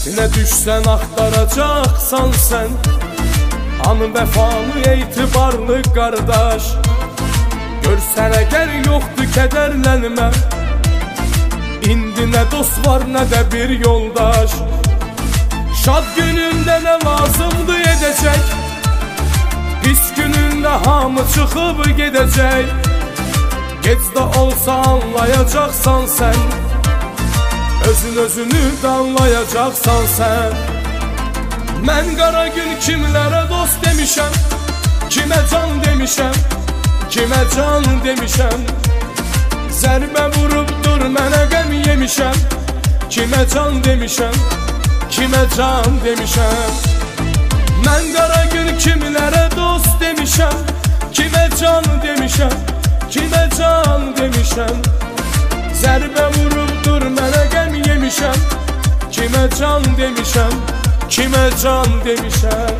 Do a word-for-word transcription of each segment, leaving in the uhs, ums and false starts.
Dərdinə düşsən axtaracaqsan sən, anı vəfalı etibarlı qardaş. Görsən əgər yoxdur kədərlənmə, indi nə dost var nə də bir yoldaş. Şad günündə nə lazımdır edəcək, pis günündə hamı çıxıb gedəcək. Gec də olsa anlayacaqsan sən, özün özünü danlayacaqsan sən. Mən qara gün kimlərə dost demişəm, kimə can demişəm, kimə can demişəm. Zərbə vurubdur mənə qəm yemişəm, kimə can demişəm, kimə can demişəm. Mən qara gün kimlərə dost demişəm, kimə can demişəm, kimə can demişəm. Zərbə vurubdur mənə qəm yemişəm, kimə can demişəm, kimə can demişəm.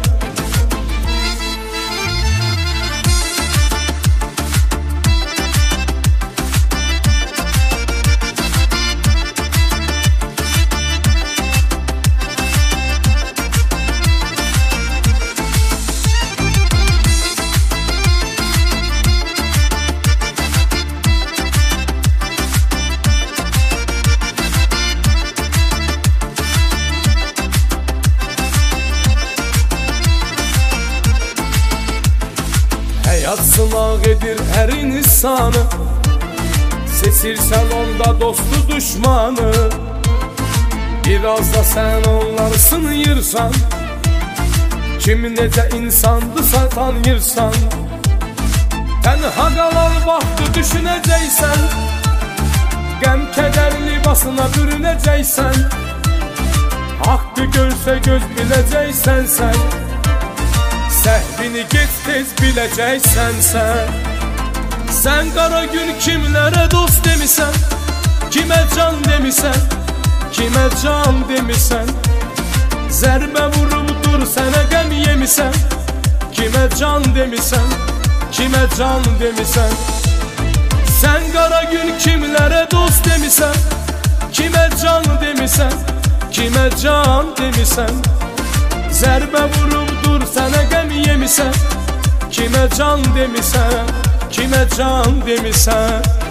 Həyat sınaq edir hər insanı, seçirsən onda dostu düşmanı. Biraz da sən onları sınıyırsan, kim necə insandırsa tanıyırsan. Tənha qalan vaxtı düşünəcəksən, qəm kədər libasına bürünəcəksən. Haqqı görsə göz biləcəksən sən, səhvini gec tez biləcəksən sən. Sən qara gün kimlərə dost demisən, kimə can demisən, kimə can demisən. Zərbə vurubdur sənə qəm yemisən, kimə can demisən, kimə can demisən. Sən qara gün kimlərə dost demisən, kimə can demisən, kimə can demisən. Zərbə vurubdur sənə qəm yemisən, kimə can demisən, kimə can demisən.